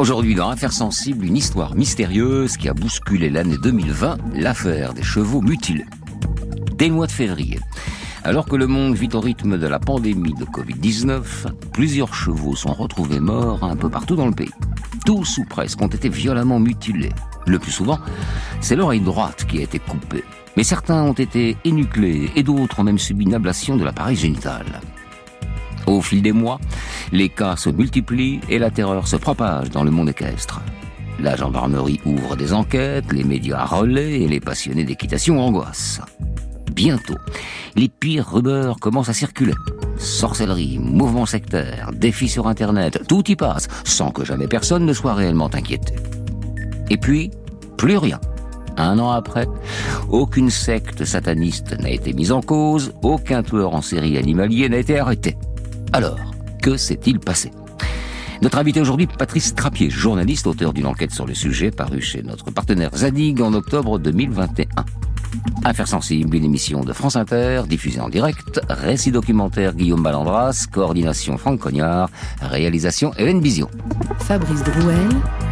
Aujourd'hui, dans Affaires sensibles, une histoire mystérieuse qui a bousculé l'année 2020, l'affaire des chevaux mutilés. Dès le mois de février, alors que le monde vit au rythme de la pandémie de Covid-19, plusieurs chevaux sont retrouvés morts un peu partout dans le pays. Tous ou presque ont été violemment mutilés. Le plus souvent, c'est l'oreille droite qui a été coupée. Mais certains ont été énuclés et d'autres ont même subi une ablation de l'appareil génital. Au fil des mois, les cas se multiplient et la terreur se propage dans le monde équestre. La gendarmerie ouvre des enquêtes, les médias relaient et les passionnés d'équitation angoissent. Bientôt, les pires rumeurs commencent à circuler. Sorcellerie, mouvements sectaires, défis sur Internet, tout y passe, sans que jamais personne ne soit réellement inquiété. Et puis, plus rien. 1 an après, aucune secte sataniste n'a été mise en cause, aucun tueur en série animalier n'a été arrêté. Alors, que s'est-il passé ? Notre invité aujourd'hui, Patrice Trappier, journaliste, auteur d'une enquête sur le sujet, parue chez notre partenaire Zadig en octobre 2021. Affaires sensibles, une émission de France Inter, diffusée en direct, récit documentaire Guillaume Ballandras, coordination Franck Cognard, réalisation Hélène Bizio. Fabrice Drouel,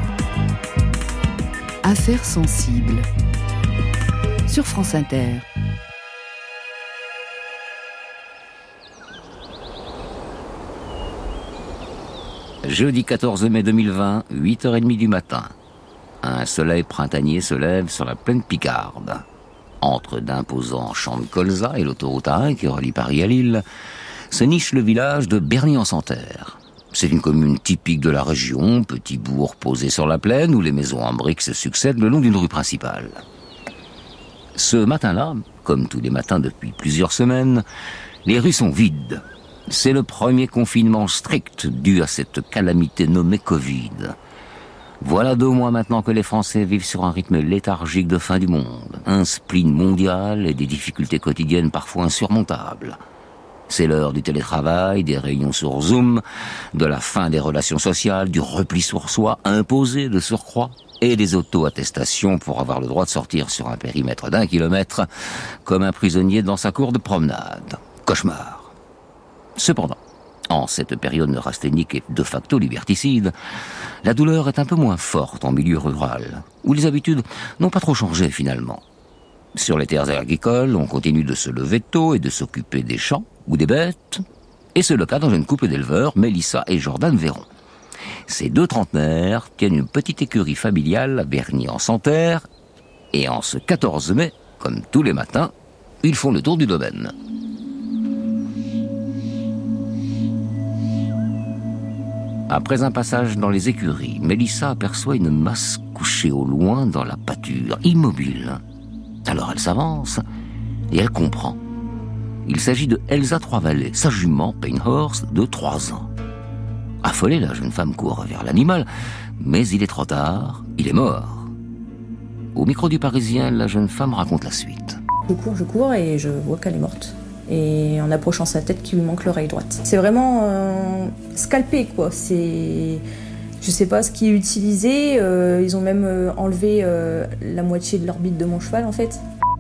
Affaires sensibles, sur France Inter. Jeudi 14 mai 2020, 8h30 du matin. Un soleil printanier se lève sur la plaine Picarde. Entre d'imposants champs de colza et l'autoroute A1 qui relie Paris à Lille, se niche le village de Berny-en-Santerre. C'est une commune typique de la région, petit bourg posé sur la plaine où les maisons en briques se succèdent le long d'une rue principale. Ce matin-là, comme tous les matins depuis plusieurs semaines, les rues sont vides. C'est le premier confinement strict dû à cette calamité nommée Covid. Voilà 2 mois maintenant que les Français vivent sur un rythme léthargique de fin du monde, un spleen mondial et des difficultés quotidiennes parfois insurmontables. C'est l'heure du télétravail, des réunions sur Zoom, de la fin des relations sociales, du repli sur soi imposé de surcroît, et des auto-attestations pour avoir le droit de sortir sur un périmètre d'1 kilomètre comme un prisonnier dans sa cour de promenade. Cauchemar. Cependant, en cette période neurasthénique et de facto liberticide, la douleur est un peu moins forte en milieu rural, où les habitudes n'ont pas trop changé finalement. Sur les terres agricoles, on continue de se lever tôt et de s'occuper des champs ou des bêtes, et c'est le cas d'un jeune couple d'éleveurs, Mélissa et Jordan Véron. Ces 2 trentenaires tiennent une petite écurie familiale à Berny-en-Santerre, et en ce 14 mai, comme tous les matins, ils font le tour du domaine. Après un passage dans les écuries, Mélissa aperçoit une masse couchée au loin dans la pâture, immobile. Alors elle s'avance et elle comprend. Il s'agit de Elsa Troisvallée, sa jument Painhorse de 3 ans. Affolée, la jeune femme court vers l'animal, mais il est trop tard, il est mort. Au micro du Parisien, la jeune femme raconte la suite. Je cours et je vois qu'elle est morte. Et en approchant sa tête, qu'il lui manque l'oreille droite. C'est vraiment scalpé, quoi. Je sais pas ce qui est utilisé. Ils ont même enlevé la moitié de l'orbite de mon cheval, en fait.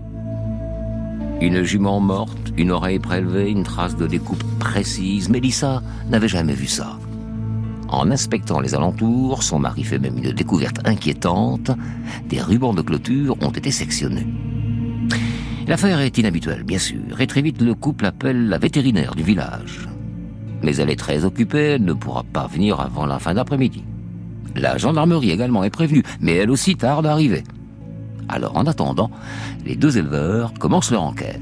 Une jument morte, une oreille prélevée, une trace de découpe précise. Mélissa n'avait jamais vu ça. En inspectant les alentours, son mari fait même une découverte inquiétante. Des rubans de clôture ont été sectionnés. L'affaire est inhabituelle, bien sûr, et très vite le couple appelle la vétérinaire du village. Mais elle est très occupée, elle ne pourra pas venir avant la fin d'après-midi. La gendarmerie également est prévenue, mais elle aussi tarde à arriver. Alors en attendant, les 2 éleveurs commencent leur enquête.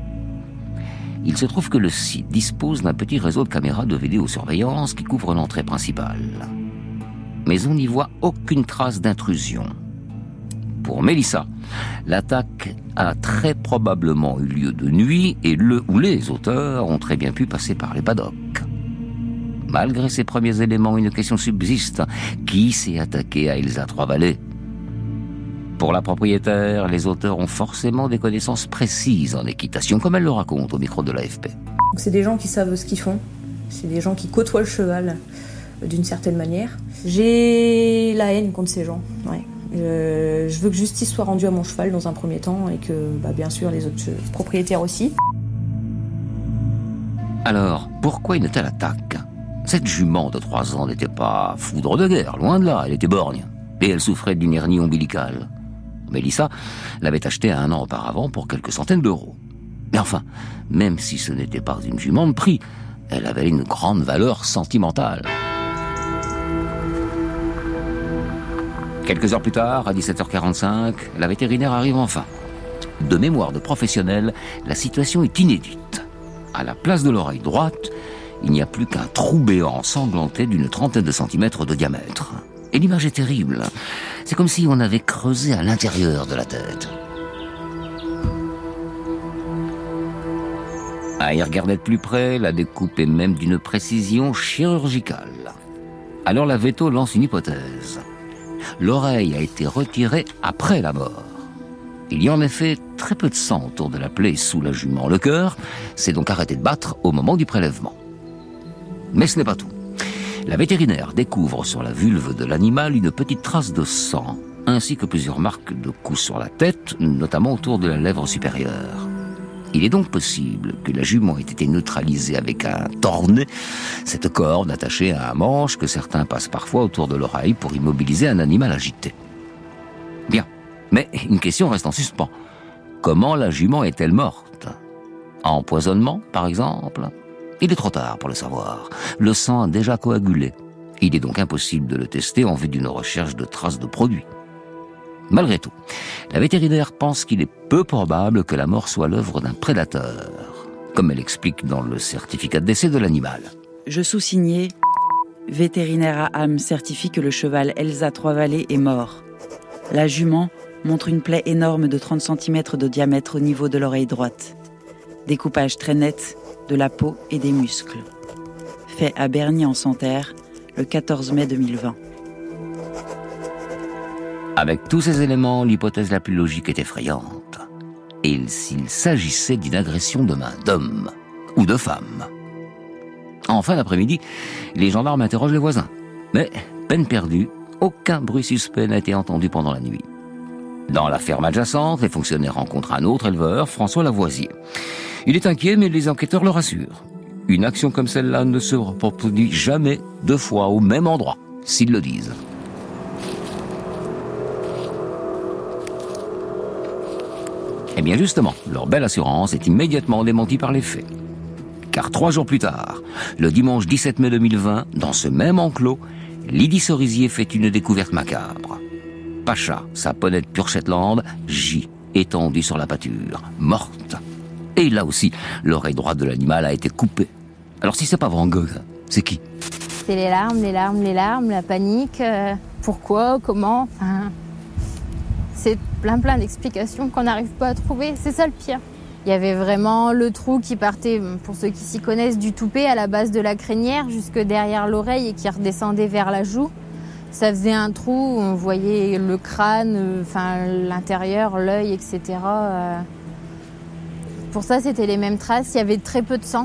Il se trouve que le site dispose d'un petit réseau de caméras de vidéosurveillance qui couvre l'entrée principale. Mais on n'y voit aucune trace d'intrusion. Pour Mélissa, l'attaque a très probablement eu lieu de nuit et le ou les auteurs ont très bien pu passer par les paddocks. Malgré ces premiers éléments, une question subsiste. Qui s'est attaqué à Elsa Troisvallée ? Pour la propriétaire, les auteurs ont forcément des connaissances précises en équitation, comme elle le raconte au micro de l'AFP. C'est des gens qui savent ce qu'ils font. C'est des gens qui côtoient le cheval d'une certaine manière. J'ai la haine contre ces gens, ouais. Je veux que justice soit rendue à mon cheval dans un premier temps et que, bien sûr, les autres propriétaires aussi. Alors, pourquoi une telle attaque ? Cette jument de 3 ans n'était pas foudre de guerre, loin de là, elle était borgne. Et elle souffrait d'une hernie ombilicale. Mélissa l'avait achetée 1 an auparavant pour quelques centaines d'euros. Mais enfin, même si ce n'était pas une jument de prix, elle avait une grande valeur sentimentale. Quelques heures plus tard, à 17h45, la vétérinaire arrive enfin. De mémoire de professionnel, la situation est inédite. À la place de l'oreille droite, il n'y a plus qu'un trou béant ensanglanté d'une 30aine de centimètres de diamètre. Et l'image est terrible. C'est comme si on avait creusé à l'intérieur de la tête. À y regarder de plus près, la découpe est même d'une précision chirurgicale. Alors la véto lance une hypothèse. L'oreille a été retirée après la mort. Il y a en effet très peu de sang autour de la plaie sous la jument. Le cœur s'est donc arrêté de battre au moment du prélèvement. Mais ce n'est pas tout. La vétérinaire découvre sur la vulve de l'animal une petite trace de sang, ainsi que plusieurs marques de coups sur la tête, notamment autour de la lèvre supérieure. Il est donc possible que la jument ait été neutralisée avec un tornet, cette corde attachée à un manche que certains passent parfois autour de l'oreille pour immobiliser un animal agité. Bien, mais une question reste en suspens. Comment la jument est-elle morte ? Empoisonnement, par exemple ? Il est trop tard pour le savoir. Le sang a déjà coagulé. Il est donc impossible de le tester en vue d'une recherche de traces de produits. Malgré tout, la vétérinaire pense qu'il est peu probable que la mort soit l'œuvre d'un prédateur, comme elle explique dans le certificat de décès de l'animal. Je sous-signais, vétérinaire à âme certifie que le cheval Elsa Trois-Vallées est mort. La jument montre une plaie énorme de 30 cm de diamètre au niveau de l'oreille droite. Découpage très net de la peau et des muscles. Fait à Berny-en-Santerre, le 14 mai 2020. Avec tous ces éléments, l'hypothèse la plus logique est effrayante. Et s'il s'agissait d'une agression de main d'homme ou de femme. En fin d'après-midi, les gendarmes interrogent les voisins. Mais, peine perdue, aucun bruit suspect n'a été entendu pendant la nuit. Dans la ferme adjacente, les fonctionnaires rencontrent un autre éleveur, François Lavoisier. Il est inquiet, mais les enquêteurs le rassurent. Une action comme celle-là ne se reproduit jamais 2 fois au même endroit, s'ils le disent. Eh bien justement, leur belle assurance est immédiatement démentie par les faits. Car 3 jours plus tard, le dimanche 17 mai 2020, dans ce même enclos, Lydie Cerisier fait une découverte macabre. Pacha, sa ponette pure Shetland, gît, étendue sur la pâture, morte. Et là aussi, l'oreille droite de l'animal a été coupée. Alors si c'est pas Van Gogh, c'est qui ? C'est les larmes, la panique. Pourquoi, comment, enfin... C'est plein d'explications qu'on n'arrive pas à trouver. C'est ça le pire. Il y avait vraiment le trou qui partait, pour ceux qui s'y connaissent, du toupet à la base de la crinière jusque derrière l'oreille et qui redescendait vers la joue. Ça faisait un trou où on voyait le crâne, l'intérieur, l'œil, etc. Pour ça, c'était les mêmes traces. Il y avait très peu de sang.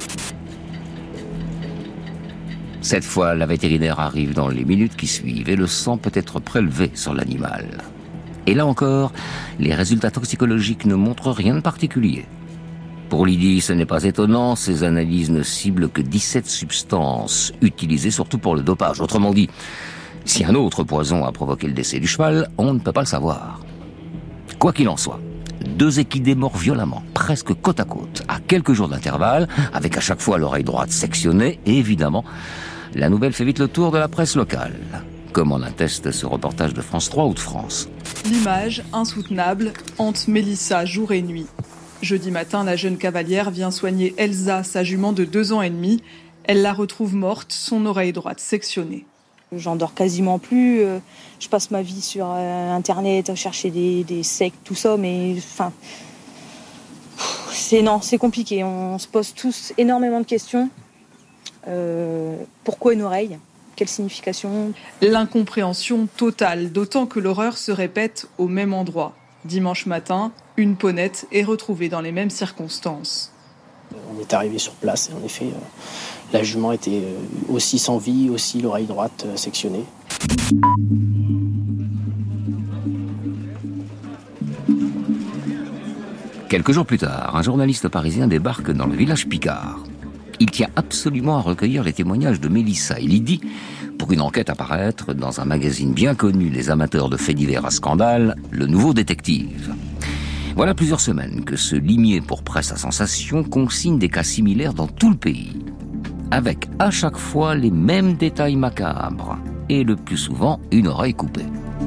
Cette fois, la vétérinaire arrive dans les minutes qui suivent et le sang peut être prélevé sur l'animal. Et là encore, les résultats toxicologiques ne montrent rien de particulier. Pour Lydie, ce n'est pas étonnant, ces analyses ne ciblent que 17 substances, utilisées surtout pour le dopage. Autrement dit, si un autre poison a provoqué le décès du cheval, on ne peut pas le savoir. Quoi qu'il en soit, 2 équidés morts violemment, presque côte à côte, à quelques jours d'intervalle, avec à chaque fois l'oreille droite sectionnée, et évidemment, la nouvelle fait vite le tour de la presse locale, comme en atteste ce reportage de France 3 ou de France. L'image, insoutenable, hante Mélissa jour et nuit. Jeudi matin, la jeune cavalière vient soigner Elsa, sa jument de 2 ans et demi. Elle la retrouve morte, son oreille droite sectionnée. J'en dors quasiment plus. Je passe ma vie sur Internet à chercher des sectes, tout ça, mais enfin, c'est compliqué. On se pose tous énormément de questions. Pourquoi une oreille ? Quelle signification ? L'incompréhension totale, d'autant que l'horreur se répète au même endroit. Dimanche matin, une ponette est retrouvée dans les mêmes circonstances. On est arrivé sur place et en effet, la jument était aussi sans vie, aussi l'oreille droite sectionnée. Quelques jours plus tard, un journaliste parisien débarque dans le village Picard. Il tient absolument à recueillir les témoignages de Mélissa et Lydie pour une enquête à paraître dans un magazine bien connu des amateurs de faits divers à scandale, Le Nouveau Détective. Voilà plusieurs semaines que ce limier pour presse à sensation consigne des cas similaires dans tout le pays, avec à chaque fois les mêmes détails macabres et le plus souvent une oreille coupée.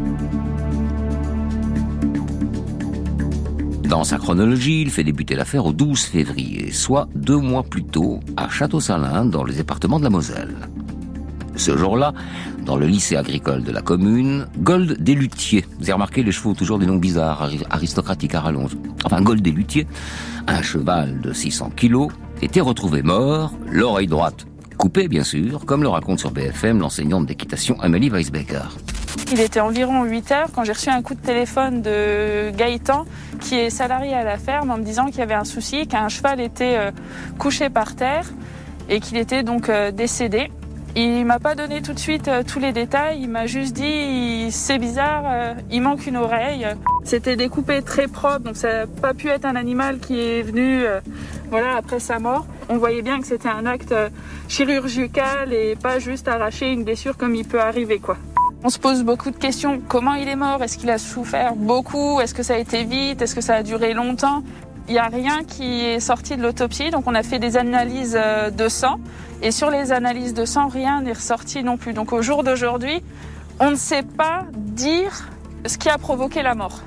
Dans sa chronologie, il fait débuter l'affaire au 12 février, soit 2 mois plus tôt, à Château-Salins, dans le département de la Moselle. Ce jour-là, dans le lycée agricole de la commune, Gold Deslutiers, vous avez remarqué, les chevaux ont toujours des noms bizarres, aristocratiques à rallonge. Enfin, Gold Deslutiers, un cheval de 600 kilos, était retrouvé mort, l'oreille droite coupée, bien sûr, comme le raconte sur BFM l'enseignante d'équitation Amélie Weisbecker. Il était environ 8 heures quand j'ai reçu un coup de téléphone de Gaëtan, qui est salarié à la ferme, en me disant qu'il y avait un souci, qu'un cheval était couché par terre et qu'il était donc décédé. Il m'a pas donné tout de suite tous les détails, il m'a juste dit c'est bizarre, il manque une oreille. C'était découpé très propre, donc ça n'a pas pu être un animal qui est venu après sa mort. On voyait bien que c'était un acte chirurgical et pas juste arracher une blessure comme il peut arriver, quoi. On se pose beaucoup de questions. Comment il est mort? Est-ce qu'il a souffert beaucoup? Est-ce que ça a été vite? Est-ce que ça a duré longtemps? Il n'y a rien qui est sorti de l'autopsie, donc on a fait des analyses de sang. Et sur les analyses de sang, rien n'est ressorti non plus. Donc au jour d'aujourd'hui, on ne sait pas dire ce qui a provoqué la mort.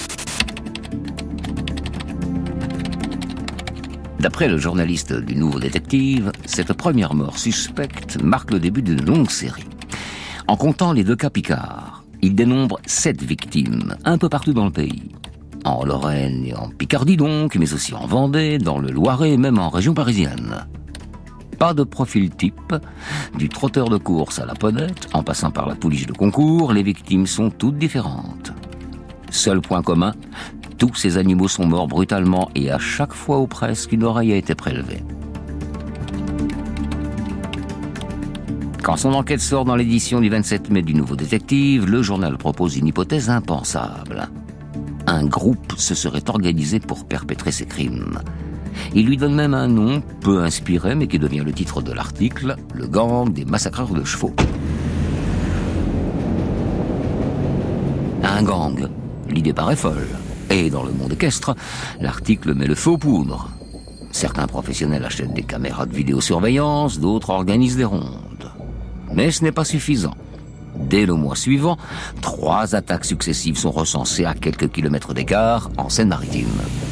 D'après le journaliste du Nouveau Détective, cette première mort suspecte marque le début d'une longue série. En comptant les 2 cas Picard, il dénombre 7 victimes, un peu partout dans le pays. En Lorraine et en Picardie donc, mais aussi en Vendée, dans le Loiret et même en région parisienne. Pas de profil type, du trotteur de course à la ponette, en passant par la pouliche de concours, les victimes sont toutes différentes. Seul point commun, tous ces animaux sont morts brutalement et à chaque fois ou presque une oreille a été prélevée. Quand son enquête sort dans l'édition du 27 mai du Nouveau Détective, le journal propose une hypothèse impensable. Un groupe se serait organisé pour perpétrer ces crimes. Il lui donne même un nom peu inspiré, mais qui devient le titre de l'article, le gang des massacreurs de chevaux. Un gang, l'idée paraît folle. Et dans le monde équestre, l'article met le feu aux poudres. Certains professionnels achètent des caméras de vidéosurveillance, d'autres organisent des rondes. Mais ce n'est pas suffisant. Dès le mois suivant, 3 attaques successives sont recensées à quelques kilomètres d'écart en Seine-Maritime.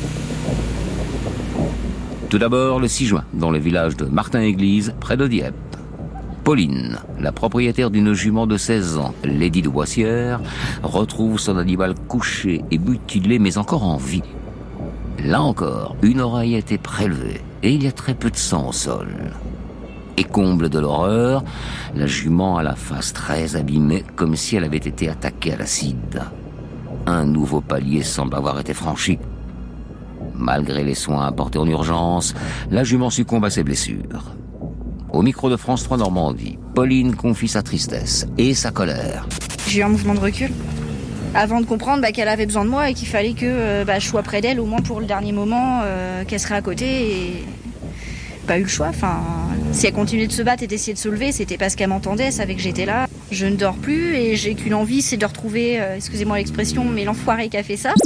Tout d'abord, le 6 juin, dans le village de Martin-Église, près de Dieppe. Pauline, la propriétaire d'une jument de 16 ans, Lady de Boissière, retrouve son animal couché et mutilé, mais encore en vie. Là encore, une oreille a été prélevée et il y a très peu de sang au sol. Et comble de l'horreur, la jument a la face très abîmée, comme si elle avait été attaquée à l'acide. Un nouveau palier semble avoir été franchi. Malgré les soins apportés en urgence, la jument succombe à ses blessures. Au micro de France 3 Normandie, Pauline confie sa tristesse et sa colère. J'ai eu un mouvement de recul avant de comprendre qu'elle avait besoin de moi et qu'il fallait que je sois près d'elle au moins pour le dernier moment, qu'elle serait à côté et pas eu le choix. Si elle continuait de se battre et d'essayer de se lever, c'était parce qu'elle m'entendait, elle savait que j'étais là. Je ne dors plus et j'ai qu'une envie, c'est de retrouver, excusez-moi l'expression, mais l'enfoiré qui a fait ça.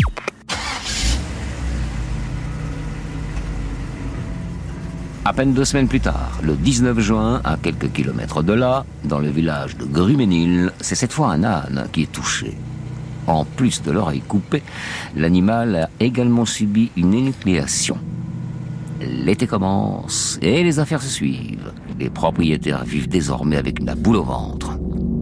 À peine 2 semaines plus tard, le 19 juin, à quelques kilomètres de là, dans le village de Gruménil, c'est cette fois un âne qui est touché. En plus de l'oreille coupée, l'animal a également subi une énucléation. L'été commence et les affaires se suivent. Les propriétaires vivent désormais avec la boule au ventre.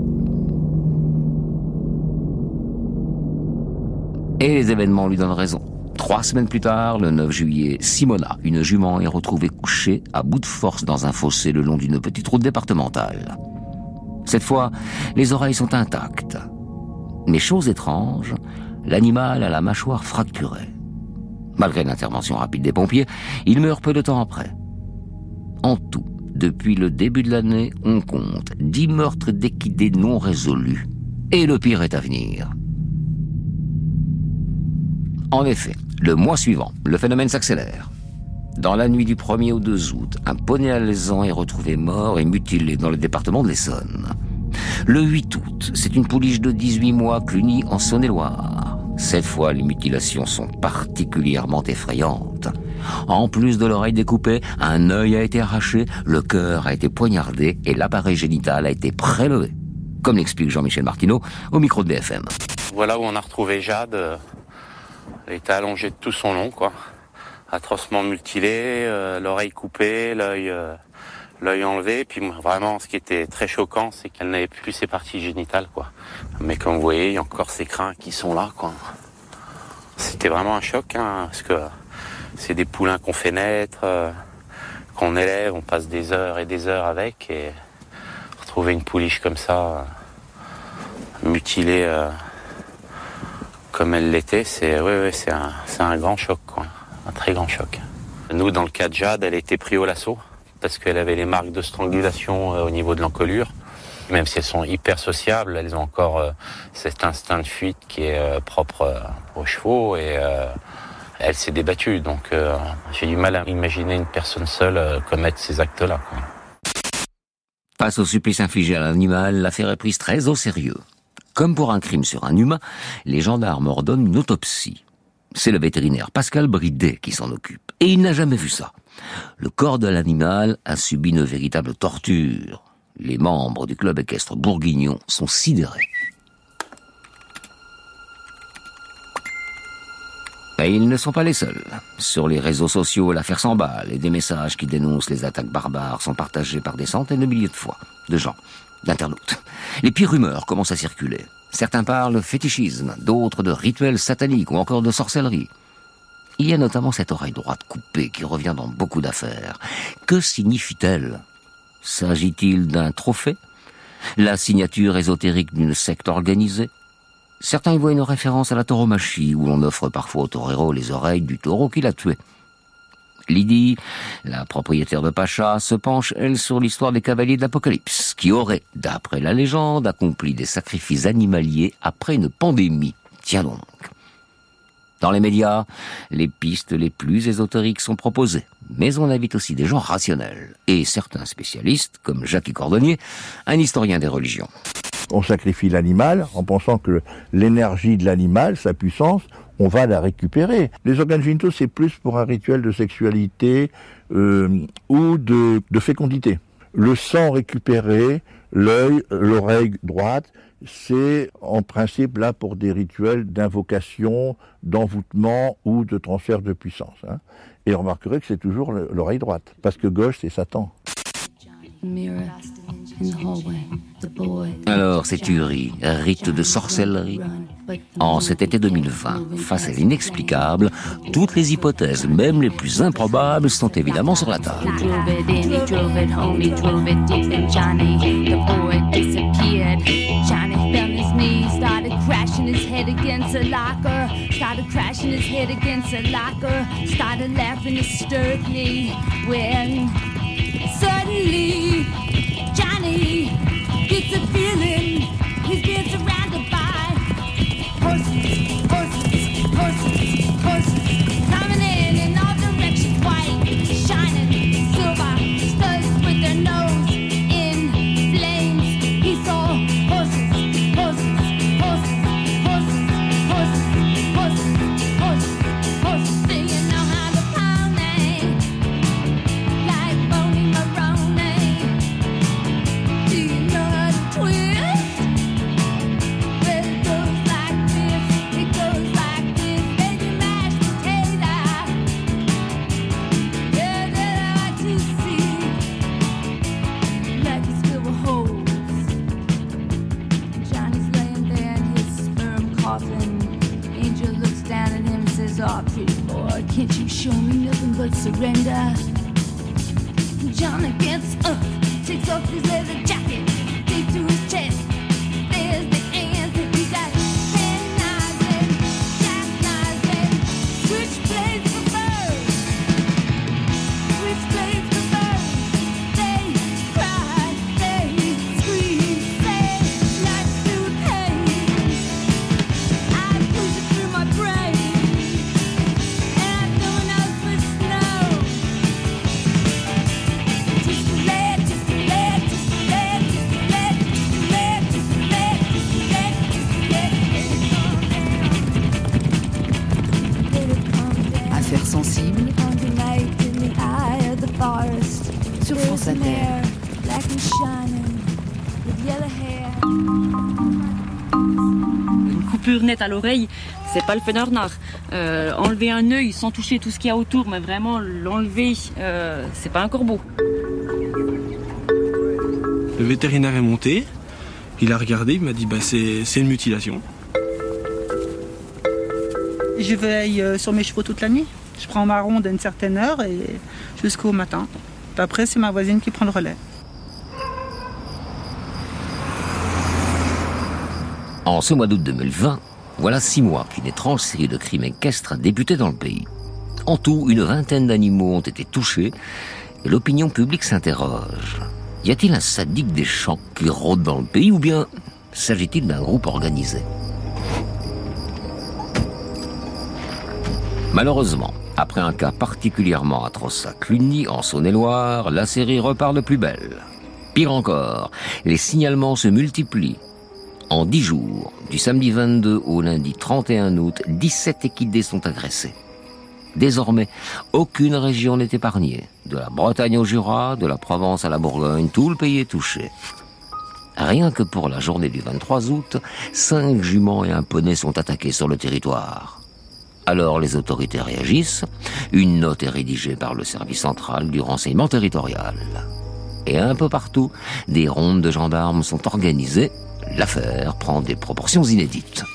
Et les événements lui donnent raison. 3 semaines plus tard, le 9 juillet, Simona, une jument, est retrouvée couchée à bout de force dans un fossé le long d'une petite route départementale. Cette fois, les oreilles sont intactes. Mais chose étrange, l'animal a la mâchoire fracturée. Malgré l'intervention rapide des pompiers, il meurt peu de temps après. En tout, depuis le début de l'année, on compte 10 meurtres d'équidés non résolus. Et le pire est à venir. En effet, le mois suivant, le phénomène s'accélère. Dans la nuit du 1er au 2 août, un poney alezan est retrouvé mort et mutilé dans le département de l'Essonne. Le 8 août, c'est une pouliche de 18 mois, Cluny, en Saône-et-Loire. Cette fois, les mutilations sont particulièrement effrayantes. En plus de l'oreille découpée, un œil a été arraché, le cœur a été poignardé et l'appareil génital a été prélevé. Comme l'explique Jean-Michel Martineau au micro de BFM. Voilà où on a retrouvé Jade. Elle était allongée de tout son long, quoi. Atrocement mutilée, l'oreille coupée, l'œil enlevé. Puis vraiment, ce qui était très choquant, c'est qu'elle n'avait plus ses parties génitales, quoi. Mais comme vous voyez, il y a encore ses crins qui sont là, quoi. C'était vraiment un choc, hein, parce que c'est des poulains qu'on fait naître, qu'on élève, on passe des heures et des heures avec, et retrouver une pouliche comme ça, mutilée comme elle l'était, c'est un grand choc, quoi. Un très grand choc. Nous, dans le cas de Jade, elle a été prise au lasso parce qu'elle avait les marques de strangulation au niveau de l'encolure. Même si elles sont hyper sociables, elles ont encore cet instinct de fuite qui est propre aux chevaux et elle s'est débattue. Donc j'ai du mal à imaginer une personne seule commettre ces actes-là, quoi. Face au supplice infligé à l'animal, l'affaire est prise très au sérieux. Comme pour un crime sur un humain, les gendarmes ordonnent une autopsie. C'est le vétérinaire Pascal Bridet qui s'en occupe. Et il n'a jamais vu ça. Le corps de l'animal a subi une véritable torture. Les membres du club équestre bourguignon sont sidérés. Et ils ne sont pas les seuls. Sur les réseaux sociaux, l'affaire s'emballe et des messages qui dénoncent les attaques barbares sont partagés par des centaines de milliers de fois, de gens, d'internautes. Les pires rumeurs commencent à circuler. Certains parlent de fétichisme, d'autres de rituels sataniques ou encore de sorcellerie. Il y a notamment cette oreille droite coupée qui revient dans beaucoup d'affaires. Que signifie-t-elle ? S'agit-il d'un trophée ? La signature ésotérique d'une secte organisée ? Certains y voient une référence à la tauromachie, où l'on offre parfois au torero les oreilles du taureau qui l'a tué. Lydie, la propriétaire de Pacha, se penche, elle, sur l'histoire des cavaliers de l'Apocalypse, qui auraient, d'après la légende, accompli des sacrifices animaliers après une pandémie. Tiens donc. Dans les médias, les pistes les plus ésotériques sont proposées, mais on invite aussi des gens rationnels, et certains spécialistes, comme Jacques Cordonnier, un historien des religions. On sacrifie l'animal en pensant que l'énergie de l'animal, sa puissance, on va la récupérer. Les organes génitaux, c'est plus pour un rituel de sexualité ou de fécondité. Le sang récupéré, l'œil, l'oreille droite, c'est en principe là pour des rituels d'invocation, d'envoûtement ou de transfert de puissance. Hein. Et on remarquerait que c'est toujours l'oreille droite, parce que gauche, c'est Satan. Alors, ces tueries, rites de sorcellerie. En cet été 2020, face à l'inexplicable, toutes les hypothèses, même les plus improbables, sont évidemment sur la table. Suddenly, Johnny gets a feeling he's being surrounded by horses, horses, horses, horses, coming in all directions, white, shining, silver, studs with their nose in flames. He saw horses, horses, horses, horses, horses, horses, horses, horses. Do you know how to pony? Like Boney Maroney. Do you know how to twist? Well, it goes like this, it goes like this, baby mashed potato. Yeah, that I like to see, like it's filled with holes. Johnny's laying there in his sperm coffin. Angel looks down at him and says, "Oh, pretty boy, can't you show me nothing but surrender?" Johnny gets up, takes off his leather jacket, deep to his chest. There's the answer. He got penknives and jackknives and switchblades for birds. Switchblades for birds. They cry, they scream, they like to pain. I push it through my brain, and I'm filling out with snow. sensible sur France Inter. Une coupure nette à l'oreille, c'est pas le phénomène. Enlever un œil sans toucher tout ce qu'il y a autour, mais vraiment l'enlever, c'est pas un corbeau. Le vétérinaire est monté, il a regardé, il m'a dit c'est une mutilation. Je veille sur mes chevaux toute la nuit. Je prends ma ronde à une certaine heure et jusqu'au matin. Après, c'est ma voisine qui prend le relais. En ce mois d'août 2020, voilà 6 mois qu'une étrange série de crimes équestres a débuté dans le pays. En tout, une vingtaine d'animaux ont été touchés et l'opinion publique s'interroge. Y a-t-il un sadique des champs qui rôde dans le pays ou bien s'agit-il d'un groupe organisé ? Malheureusement, après un cas particulièrement atroce à Cluny, en Saône-et-Loire, la série repart de plus belle. Pire encore, les signalements se multiplient. En 10 jours, du samedi 22 au lundi 31 août, 17 équidés sont agressés. Désormais, aucune région n'est épargnée. De la Bretagne au Jura, de la Provence à la Bourgogne, tout le pays est touché. Rien que pour la journée du 23 août, 5 juments et un poney sont attaqués sur le territoire. Alors les autorités réagissent, une note est rédigée par le service central du renseignement territorial. Et un peu partout, des rondes de gendarmes sont organisées. L'affaire prend des proportions inédites.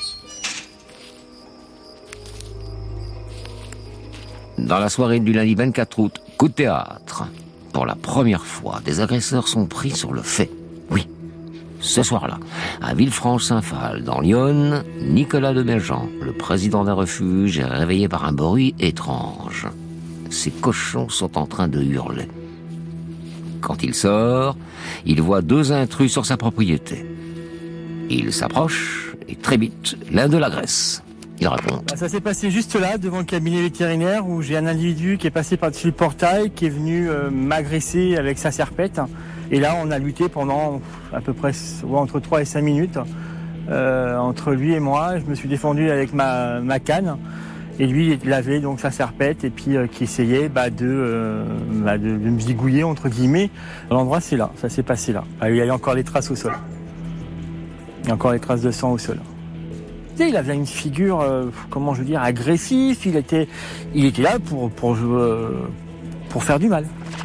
Dans la soirée du lundi 24 août, coup de théâtre. Pour la première fois, des agresseurs sont pris sur le fait. Oui, ce soir-là, à Villefranche-Saint-Phal, dans l'Yonne, Nicolas Demergent, le président d'un refuge, est réveillé par un bruit étrange. Ces cochons sont en train de hurler. Quand il sort, il voit 2 intrus sur sa propriété. Il s'approche et très vite, l'un d'eux l'agresse. Il raconte. Ça s'est passé juste là, devant le cabinet vétérinaire, où j'ai un individu qui est passé par-dessus le portail, qui est venu m'agresser avec sa serpette. Et là, on a lutté pendant à peu près entre 3 et 5 minutes, entre lui et moi. Je me suis défendu avec ma canne. Et lui, il avait donc sa serpette et puis qui essayait de me zigouiller, entre guillemets. L'endroit, c'est là, ça s'est passé là. Il y a encore les traces au sol. Il y a encore les traces de sang au sol. Il avait une figure, agressive. Il était là pour faire du mal.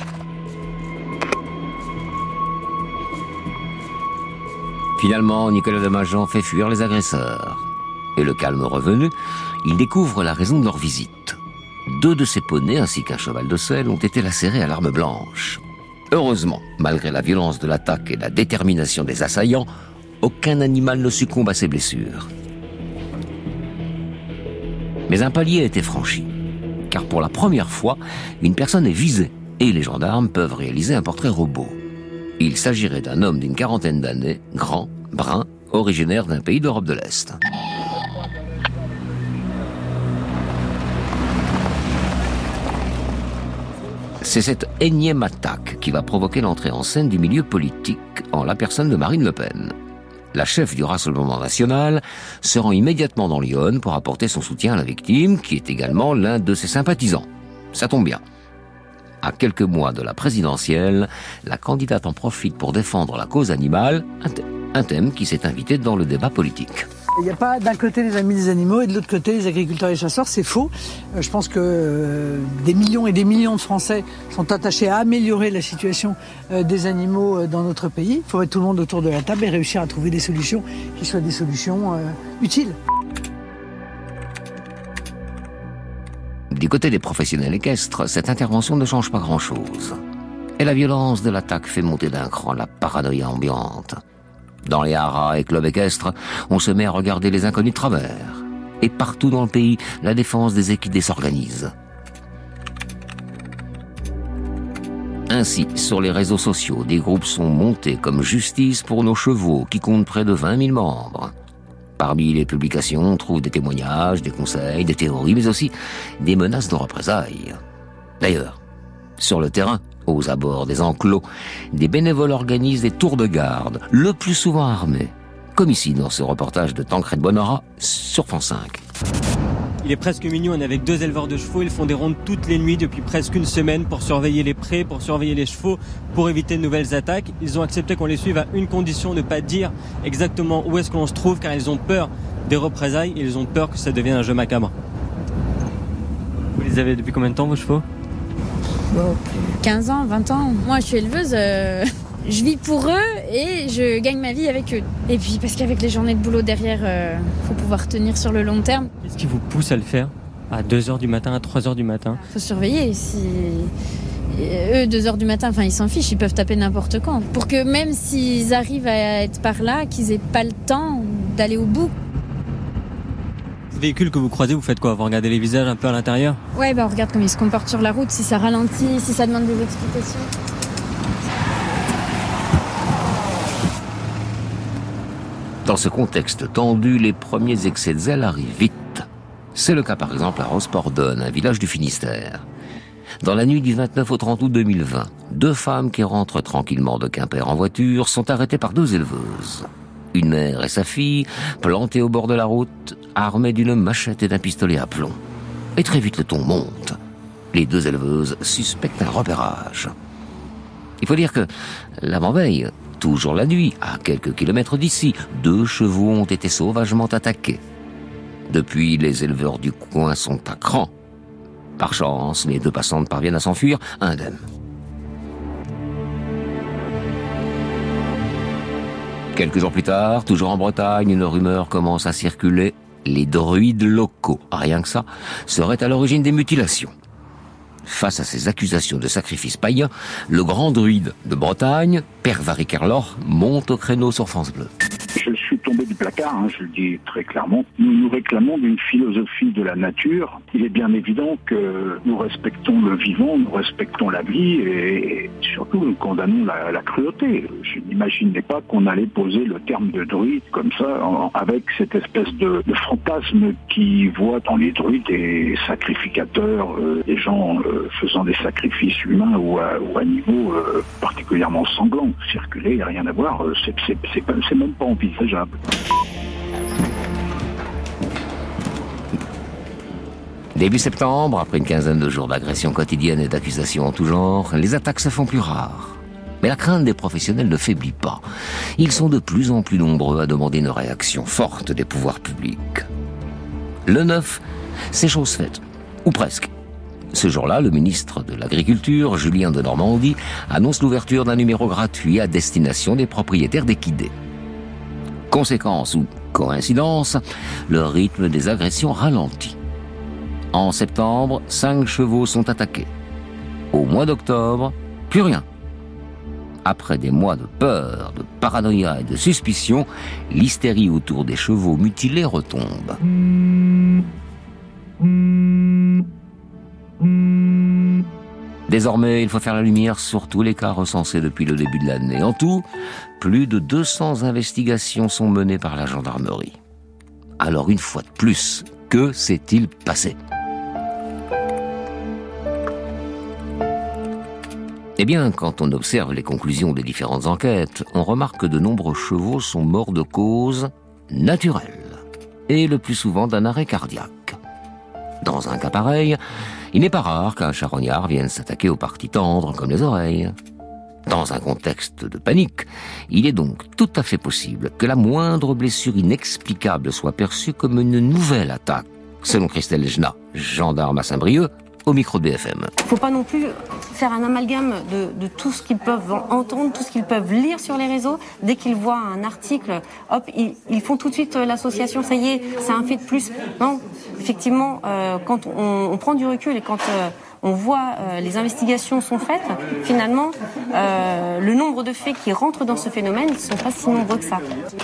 Finalement, Nicolas Demergent fait fuir les agresseurs. Et le calme revenu, il découvre la raison de leur visite. 2 de ses poneys ainsi qu'un cheval de selle ont été lacérés à l'arme blanche. Heureusement, malgré la violence de l'attaque et la détermination des assaillants, aucun animal ne succombe à ses blessures. Mais un palier a été franchi, car pour la première fois, une personne est visée et les gendarmes peuvent réaliser un portrait robot. Il s'agirait d'un homme d'une 40aine d'années, grand, brun, originaire d'un pays d'Europe de l'Est. C'est cette énième attaque qui va provoquer l'entrée en scène du milieu politique en la personne de Marine Le Pen. La chef du Rassemblement national se rend immédiatement dans l'Yonne pour apporter son soutien à la victime, qui est également l'un de ses sympathisants. Ça tombe bien. À quelques mois de la présidentielle, la candidate en profite pour défendre la cause animale, un thème qui s'est invité dans le débat politique. Il n'y a pas d'un côté les amis des animaux et de l'autre côté les agriculteurs et les chasseurs, c'est faux. Je pense que des millions et des millions de Français sont attachés à améliorer la situation des animaux dans notre pays. Il faut mettre tout le monde autour de la table et réussir à trouver des solutions qui soient des solutions utiles. Du côté des professionnels équestres, cette intervention ne change pas grand-chose. Et la violence de l'attaque fait monter d'un cran la paranoïa ambiante. Dans les haras et clubs équestres, on se met à regarder les inconnus de travers. Et partout dans le pays, la défense des équidés s'organise. Ainsi, sur les réseaux sociaux, des groupes sont montés comme Justice pour nos chevaux, qui comptent près de 20 000 membres. Parmi les publications, on trouve des témoignages, des conseils, des théories, mais aussi des menaces de représailles. D'ailleurs, sur le terrain, aux abords des enclos, des bénévoles organisent des tours de garde, le plus souvent armés, comme ici dans ce reportage de Tancred Bonora sur France 5. Il est presque minuit, on est avec 2 éleveurs de chevaux. Ils font des rondes toutes les nuits depuis presque une semaine pour surveiller les prés, pour surveiller les chevaux, pour éviter de nouvelles attaques. Ils ont accepté qu'on les suive à une condition, ne pas dire exactement où est-ce que l'on se trouve, car ils ont peur des représailles et ils ont peur que ça devienne un jeu macabre. Vous les avez depuis combien de temps, vos chevaux ? 15 ans, 20 ans. Moi, je suis éleveuse, je vis pour eux et je gagne ma vie avec eux. Et puis, parce qu'avec les journées de boulot derrière, faut pouvoir tenir sur le long terme. Qu'est-ce qui vous pousse à le faire à 2h du matin, à 3h du matin ? Faut surveiller. Si eux, 2h du matin, ils s'en fichent, ils peuvent taper n'importe quand. Pour que même s'ils arrivent à être par là, qu'ils aient pas le temps d'aller au bout. Les véhicules que vous croisez, vous faites quoi ? Vous regardez les visages un peu à l'intérieur ? Ouais, on regarde comment ils se comportent sur la route, si ça ralentit, si ça demande des explications. Dans ce contexte tendu, les premiers excès de zèle arrivent vite. C'est le cas par exemple à Rospordonne, un village du Finistère. Dans la nuit du 29 au 30 août 2020, 2 femmes qui rentrent tranquillement de Quimper en voiture sont arrêtées par 2 éleveuses. Une mère et sa fille, plantées au bord de la route, armées d'une machette et d'un pistolet à plomb. Et très vite le ton monte. Les 2 éleveuses suspectent un repérage. Il faut dire que l'avant-veille, toujours la nuit, à quelques kilomètres d'ici, 2 chevaux ont été sauvagement attaqués. Depuis, les éleveurs du coin sont à cran. Par chance, les 2 passantes parviennent à s'enfuir indemnes. Quelques jours plus tard, toujours en Bretagne, une rumeur commence à circuler. Les druides locaux, rien que ça, seraient à l'origine des mutilations. Face à ces accusations de sacrifice païen, le grand druide de Bretagne, Père Varikerlor, monte au créneau sur France Bleu. Je suis tombé du placard, je le dis très clairement. Nous réclamons d'une philosophie de la nature. Il est bien évident que nous respectons le vivant, nous respectons la vie et surtout nous condamnons la cruauté. Je n'imaginais pas qu'on allait poser le terme de druide comme ça, avec cette espèce de fantasme qui voit dans les druides des sacrificateurs, des gens faisant des sacrifices humains ou animaux particulièrement sanglants. Circuler, il n'y a rien à voir, c'est même pas envisageable. Début septembre, après une quinzaine de jours d'agressions quotidiennes et d'accusations en tout genre, les attaques se font plus rares. Mais la crainte des professionnels ne faiblit pas. Ils sont de plus en plus nombreux à demander une réaction forte des pouvoirs publics. Le 9, c'est chose faite. Ou presque. Ce jour-là, le ministre de l'Agriculture, Julien de Normandie, annonce l'ouverture d'un numéro gratuit à destination des propriétaires d'équidés. Conséquence ou coïncidence, le rythme des agressions ralentit. En septembre, 5 chevaux sont attaqués. Au mois d'octobre, plus rien. Après des mois de peur, de paranoïa et de suspicion, l'hystérie autour des chevaux mutilés retombe. Désormais, il faut faire la lumière sur tous les cas recensés depuis le début de l'année. En tout, plus de 200 investigations sont menées par la gendarmerie. Alors, une fois de plus, que s'est-il passé ? Eh bien, quand on observe les conclusions des différentes enquêtes, on remarque que de nombreux chevaux sont morts de cause naturelle, et le plus souvent d'un arrêt cardiaque. Dans un cas pareil, il n'est pas rare qu'un charognard vienne s'attaquer aux parties tendres comme les oreilles. Dans un contexte de panique, il est donc tout à fait possible que la moindre blessure inexplicable soit perçue comme une nouvelle attaque, selon Christelle Genat, gendarme à Saint-Brieuc, au micro de BFM. Il ne faut pas non plus faire un amalgame de tout ce qu'ils peuvent entendre, tout ce qu'ils peuvent lire sur les réseaux. Dès qu'ils voient un article, hop, ils font tout de suite l'association, ça y est, c'est un fait de plus. Non, effectivement, quand on prend du recul et quand on voit les investigations sont faites, finalement, le nombre de faits qui rentrent dans ce phénomène ne sont pas si nombreux que ça.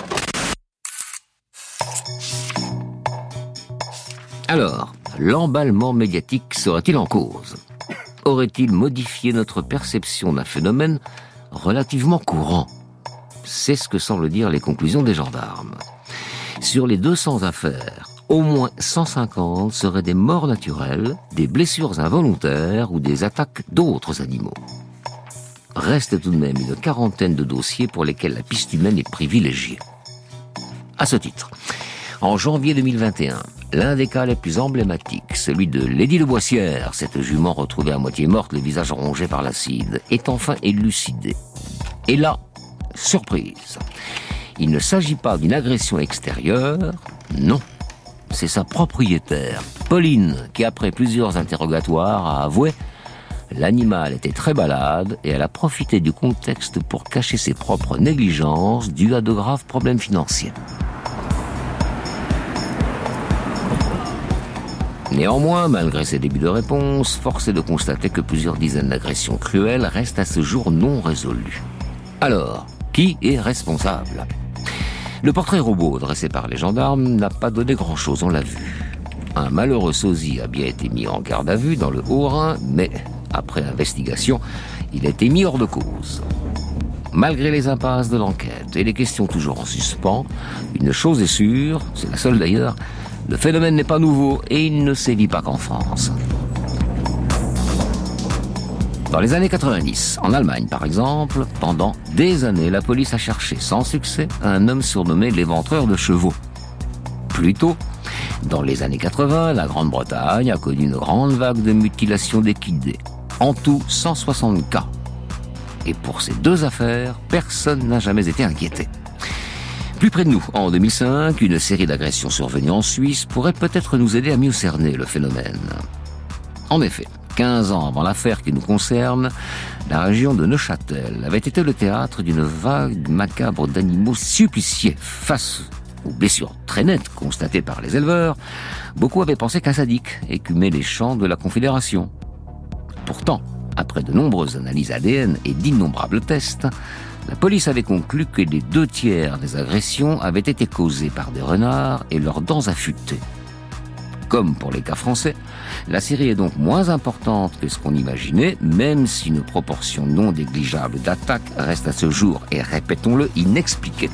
Alors, l'emballement médiatique serait-il en cause ? Aurait-il modifié notre perception d'un phénomène relativement courant ? C'est ce que semblent dire les conclusions des gendarmes. Sur les 200 affaires, au moins 150 seraient des morts naturelles, des blessures involontaires ou des attaques d'autres animaux. Reste tout de même une quarantaine de dossiers pour lesquels la piste humaine est privilégiée. À ce titre, en janvier 2021, L'un des cas les plus emblématiques, celui de Lady de Boissière, cette jument retrouvée à moitié morte, le visage rongé par l'acide, est enfin élucidé. Et là, surprise, il ne s'agit pas d'une agression extérieure, non. C'est sa propriétaire, Pauline, qui après plusieurs interrogatoires a avoué l'animal était très malade et elle a profité du contexte pour cacher ses propres négligences dues à de graves problèmes financiers. Néanmoins, malgré ces débuts de réponse, force est de constater que plusieurs dizaines d'agressions cruelles restent à ce jour non résolues. Alors, qui est responsable ? Le portrait robot dressé par les gendarmes n'a pas donné grand-chose, on l'a vu. Un malheureux sosie a bien été mis en garde à vue dans le Haut-Rhin, mais après investigation, il a été mis hors de cause. Malgré les impasses de l'enquête et les questions toujours en suspens, une chose est sûre, c'est la seule d'ailleurs, le phénomène n'est pas nouveau et il ne sévit pas qu'en France. Dans les années 90, en Allemagne par exemple, pendant des années, la police a cherché sans succès un homme surnommé l'éventreur de chevaux. Plus tôt, dans les années 80, la Grande-Bretagne a connu une grande vague de mutilations d'équidés. En tout, 160 cas. Et pour ces deux affaires, personne n'a jamais été inquiété. Plus près de nous, en 2005, une série d'agressions survenues en Suisse pourrait peut-être nous aider à mieux cerner le phénomène. En effet, 15 ans avant l'affaire qui nous concerne, la région de Neuchâtel avait été le théâtre d'une vague macabre d'animaux suppliciés. Face aux blessures très nettes constatées par les éleveurs, beaucoup avaient pensé qu'un sadique écumait les champs de la Confédération. Pourtant, après de nombreuses analyses ADN et d'innombrables tests, la police avait conclu que les 2/3 des agressions avaient été causées par des renards et leurs dents affûtées. Comme pour les cas français, la série est donc moins importante que ce qu'on imaginait, même si une proportion non négligeable d'attaques reste à ce jour, et répétons-le, inexpliquée.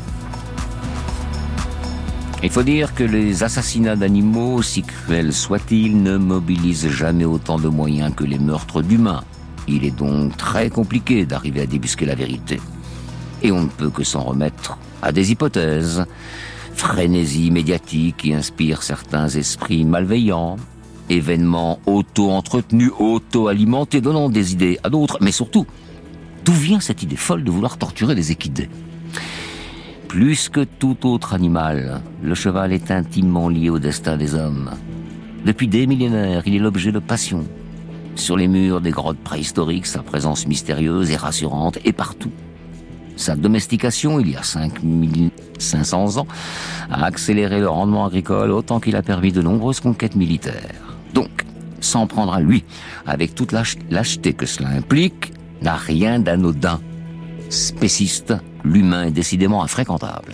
Il faut dire que les assassinats d'animaux, aussi cruels soient-ils, ne mobilisent jamais autant de moyens que les meurtres d'humains. Il est donc très compliqué d'arriver à débusquer la vérité. Et on ne peut que s'en remettre à des hypothèses. Frénésie médiatique qui inspire certains esprits malveillants, événements auto-entretenus, auto-alimentés, donnant des idées à d'autres, mais surtout, d'où vient cette idée folle de vouloir torturer les équidés ? Plus que tout autre animal, le cheval est intimement lié au destin des hommes. Depuis des millénaires, il est l'objet de passion. Sur les murs des grottes préhistoriques, sa présence mystérieuse et rassurante est partout. Sa domestication, il y a 5500 ans, a accéléré le rendement agricole autant qu'il a permis de nombreuses conquêtes militaires. Donc, s'en prendre à lui, avec toute lâcheté que cela implique, n'a rien d'anodin. Spéciste, l'humain est décidément infréquentable.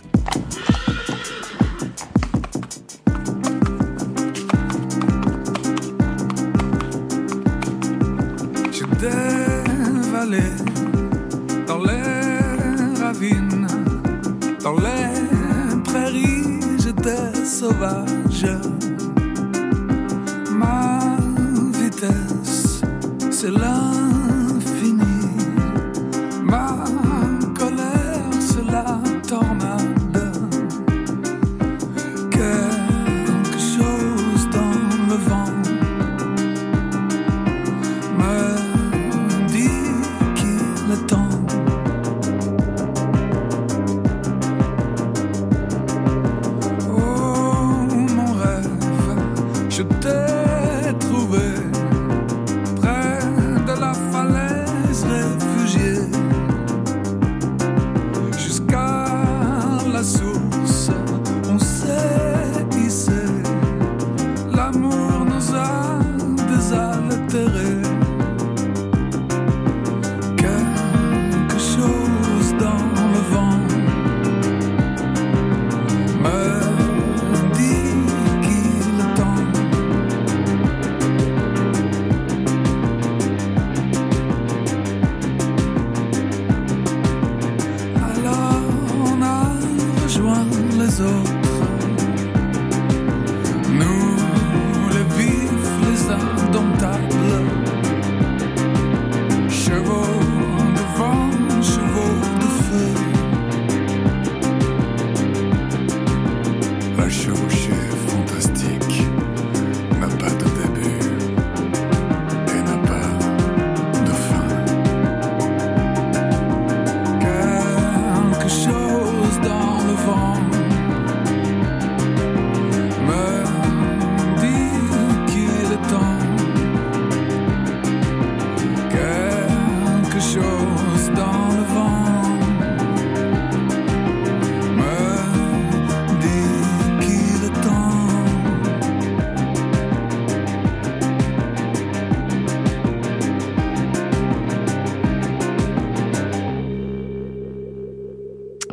Je dévalais dans les ravines, dans les prairies, j'étais sauvage. Ma vitesse, c'est l'infini. Ma colère, c'est la tornade. Quelque chose dans le vent me dit qu'il est temps. Oh, mon rêve, je t'ai trouvé près de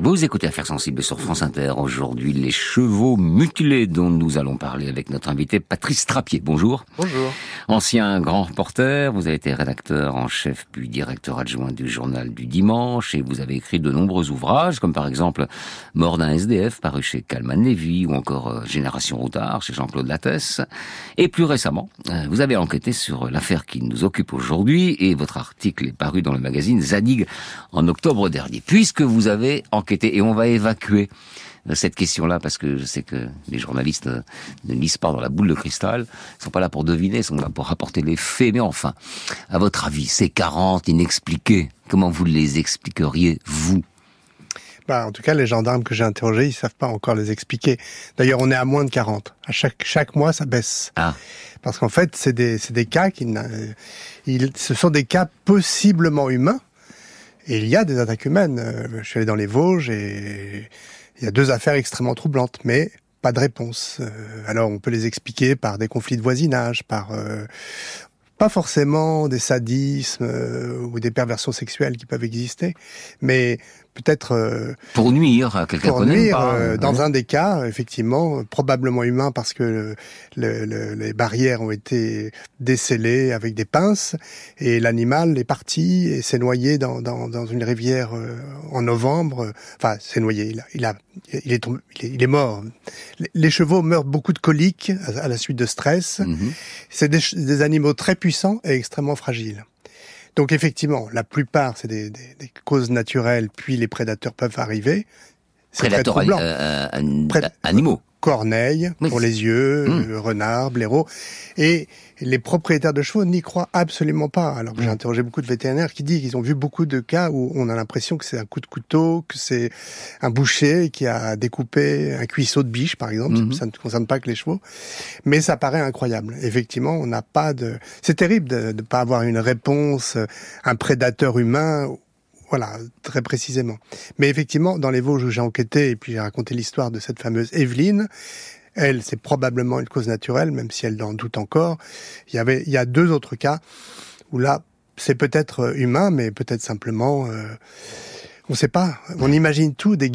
Vous écoutez Affaires sensibles sur France Inter. Aujourd'hui, les chevaux mutilés dont nous allons parler avec notre invité Patrice Trappier. Bonjour. Bonjour. Ancien grand reporter, vous avez été rédacteur en chef puis directeur adjoint du journal du dimanche et vous avez écrit de nombreux ouvrages comme par exemple Mort d'un SDF paru chez Calman Lévy ou encore Génération Routard chez Jean-Claude Lattès. Et plus récemment, vous avez enquêté sur l'affaire qui nous occupe aujourd'hui et votre article est paru dans le magazine Zadig en octobre dernier. Puisque vous avez enquêté, et on va évacuer cette question-là parce que je sais que les journalistes ne lisent pas dans la boule de cristal, ils sont pas là pour deviner, ils sont là pour rapporter les faits. Mais enfin, à votre avis, ces 40 inexpliqués, comment vous les expliqueriez, vous ? En tout cas, les gendarmes que j'ai interrogés, ils savent pas encore les expliquer. D'ailleurs, on est à moins de 40. À chaque mois, ça baisse. Ah. Parce qu'en fait, c'est des cas ce sont des cas possiblement humains. Et il y a des attaques humaines. Je suis allé dans les Vosges et il y a 2 affaires extrêmement troublantes, mais pas de réponse. Alors, on peut les expliquer par des conflits de voisinage, par pas forcément des sadismes ou des perversions sexuelles qui peuvent exister, mais peut-être pour nuire à quelqu'un qu'on n'aime pas. Dans un des cas, effectivement, probablement humain parce que les barrières ont été descellées avec des pinces et l'animal est parti et s'est noyé dans une rivière en novembre. Enfin, s'est noyé. Il est mort. Les chevaux meurent beaucoup de coliques à la suite de stress. Mm-hmm. C'est des animaux très puissants et extrêmement fragiles. Donc effectivement, la plupart, c'est des causes naturelles, puis les prédateurs peuvent arriver. C'est prédateurs animaux. Corneilles, oui, pour les yeux, renards, blaireaux. Et les propriétaires de chevaux n'y croient absolument pas. Alors que j'ai interrogé beaucoup de vétérinaires qui disent qu'ils ont vu beaucoup de cas où on a l'impression que c'est un coup de couteau, que c'est un boucher qui a découpé un cuisseau de biche, par exemple. Ça ne concerne pas que les chevaux. Mais ça paraît incroyable. Effectivement, on n'a pas de... C'est terrible de ne pas avoir une réponse, un prédateur humain... Voilà, très précisément. Mais effectivement, dans les Vosges où j'ai enquêté, et puis j'ai raconté l'histoire de cette fameuse Evelyne, elle, c'est probablement une cause naturelle, même si elle en doute encore. Il y a 2 autres cas où là, c'est peut-être humain, mais peut-être simplement... on ne sait pas. On imagine tout, des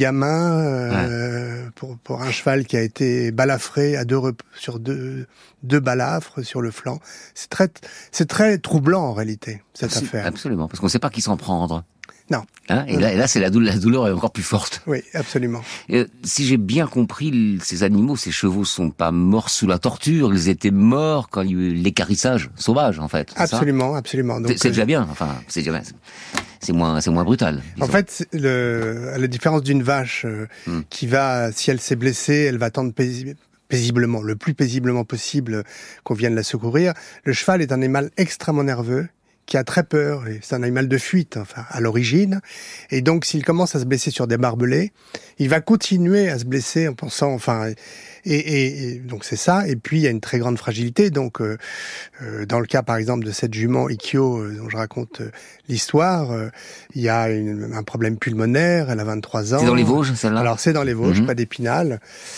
gamins pour un cheval qui a été balafré sur deux balafres sur le flanc. C'est très troublant en réalité, cette affaire. Absolument, parce qu'on ne sait pas qui s'en prendre. Non. Et là, c'est la douleur est encore plus forte. Oui, absolument. Si j'ai bien compris, ces animaux, ces chevaux sont pas morts sous la torture, ils étaient morts quand il y a eu l'équarrissage sauvage, en fait. Absolument, absolument. Donc, c'est déjà bien, enfin, c'est moins brutal. Disons. En fait, à la différence d'une vache qui va, si elle s'est blessée, elle va attendre paisiblement, le plus paisiblement possible qu'on vienne la secourir. Le cheval est un animal extrêmement nerveux, qui a très peur, et c'est un animal de fuite, enfin, à l'origine. Et donc, s'il commence à se blesser sur des barbelés, il va continuer à se blesser en pensant, enfin, et donc c'est ça. Et puis, il y a une très grande fragilité. Donc, dans le cas, par exemple, de cette jument Ikkyo, dont je raconte l'histoire, il y a un problème pulmonaire, elle a 23 ans. C'est dans les Vosges, celle-là? Alors, c'est dans les Vosges, pas d'Épinal.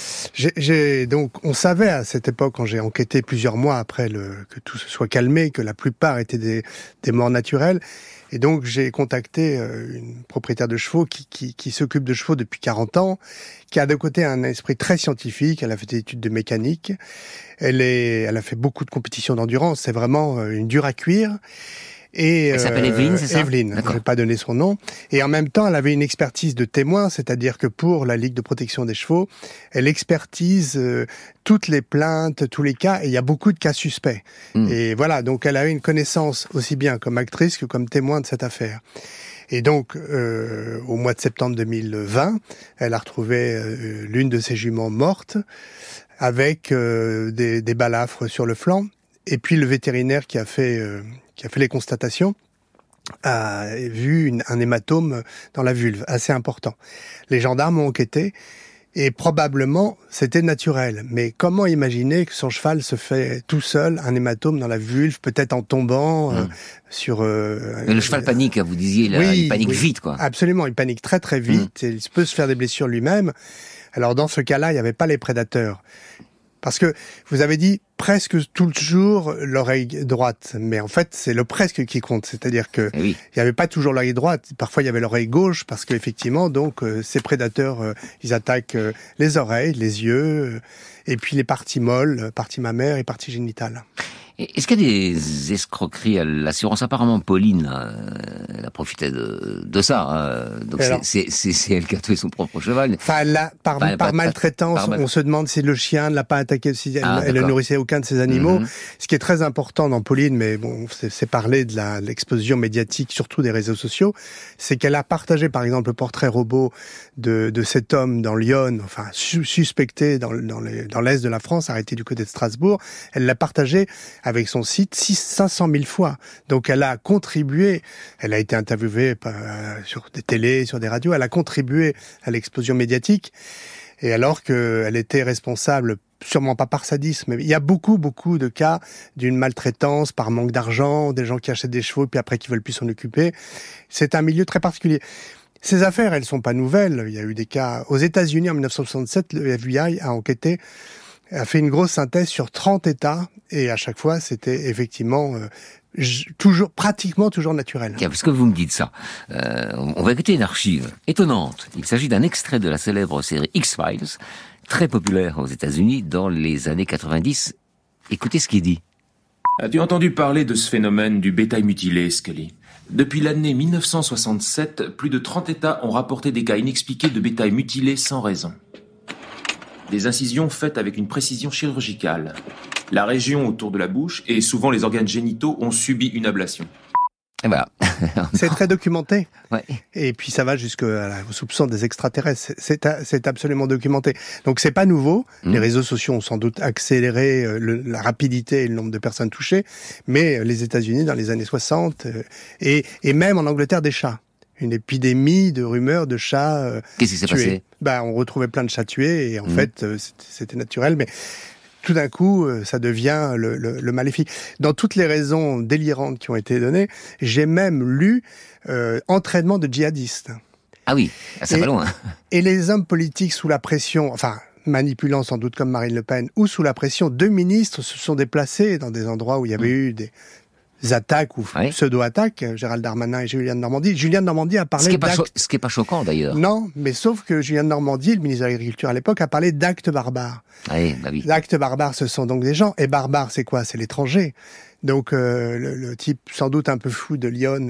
Donc, on savait à cette époque, quand j'ai enquêté plusieurs mois après que tout se soit calmé, que la plupart étaient des morts naturelles. Et donc, j'ai contacté une propriétaire de chevaux qui s'occupe de chevaux depuis 40 ans, qui a de côté un esprit très scientifique. Elle a fait des études de mécanique. Elle a fait beaucoup de compétitions d'endurance. C'est vraiment une dure à cuire. Et elle s'appelle Evelyne, c'est ça? Evelyne, je vais pas donner son nom. Et en même temps, elle avait une expertise de témoin, c'est-à-dire que pour la Ligue de protection des chevaux, elle expertise toutes les plaintes, tous les cas, et il y a beaucoup de cas suspects. Et voilà, donc elle a eu une connaissance aussi bien comme actrice que comme témoin de cette affaire. Et donc, au mois de septembre 2020, elle a retrouvé l'une de ses juments morte, avec des balafres sur le flanc. Et puis le vétérinaire qui a fait les constatations a vu un hématome dans la vulve, assez important. Les gendarmes ont enquêté et probablement c'était naturel. Mais comment imaginer que son cheval se fait tout seul un hématome dans la vulve, peut-être en tombant sur... Mais le cheval panique, vous disiez, il panique vite, quoi. Absolument, il panique très très vite et il peut se faire des blessures lui-même. Alors dans ce cas-là, il n'y avait pas les prédateurs. Parce que vous avez dit presque toujours l'oreille droite, mais en fait c'est le presque qui compte, c'est-à-dire que il y avait pas toujours l'oreille droite, parfois il y avait l'oreille gauche parce qu'effectivement donc ces prédateurs ils attaquent les oreilles, les yeux et puis les parties molles, parties mammaires et parties génitales. Est-ce qu'il y a des escroqueries à l'assurance? Apparemment, Pauline, elle a profité de ça. Donc c'est elle qui a tué son propre cheval. Enfin, là, par maltraitance, on se demande si le chien ne l'a pas attaqué, si elle ne nourrissait aucun de ses animaux. Ce qui est très important dans Pauline, mais bon, c'est parler de l'exposition médiatique, surtout des réseaux sociaux, c'est qu'elle a partagé, par exemple, le portrait robot de cet homme dans Lyon, enfin suspecté dans l'est de la France, arrêté du côté de Strasbourg. Elle l'a partagé avec son site 500 000 fois. Donc elle a contribué, elle a été interviewée sur des télés, sur des radios, elle a contribué à l'explosion médiatique, et alors qu'elle était responsable, sûrement pas par sadisme, mais il y a beaucoup de cas d'une maltraitance par manque d'argent, des gens qui achètent des chevaux puis après qui veulent plus s'en occuper. C'est un milieu très particulier. Ces affaires, elles sont pas nouvelles. Il y a eu des cas aux États-Unis en 1967, le FBI a enquêté, a fait une grosse synthèse sur 30 États, et à chaque fois, c'était effectivement pratiquement toujours naturel. Parce que vous me dites ça, on va écouter une archive étonnante. Il s'agit d'un extrait de la célèbre série X-Files, très populaire aux États-Unis dans les années 90. Écoutez ce qu'il dit. As-tu entendu parler de ce phénomène du bétail mutilé, Scully? Depuis l'année 1967, plus de 30 États ont rapporté des cas inexpliqués de bétail mutilé sans raison. Des incisions faites avec une précision chirurgicale. La région autour de la bouche et souvent les organes génitaux ont subi une ablation. Et voilà. C'est très documenté. Ouais. Et puis ça va jusqu'au soupçon des extraterrestres. C'est absolument documenté. Donc c'est pas nouveau. Les réseaux sociaux ont sans doute accéléré la rapidité et le nombre de personnes touchées. Mais les États-Unis dans les années 60 et même en Angleterre des chats. Une épidémie de rumeurs de chats Qu'est-ce qui s'est passé? On retrouvait plein de chats tués et en fait c'était naturel, mais tout d'un coup ça devient le maléfique. Dans toutes les raisons délirantes qui ont été données, j'ai même lu entraînement de djihadistes. Ah oui, ça va loin. Et les hommes politiques sous la pression, enfin manipulant sans doute comme Marine Le Pen, ou sous la pression, 2 ministres se sont déplacés dans des endroits où il y avait eu des attaques ou pseudo-attaques, Gérald Darmanin et Julien de Normandie. Julien de Normandie a parlé ce qui est pas choquant d'ailleurs. Non, mais sauf que Julien de Normandie, le ministre de l'Agriculture à l'époque, a parlé d'actes barbares. Oui. D'actes barbares, ce sont donc des gens. Et barbares, c'est quoi? C'est l'étranger. Donc le type sans doute un peu fou de Lyon,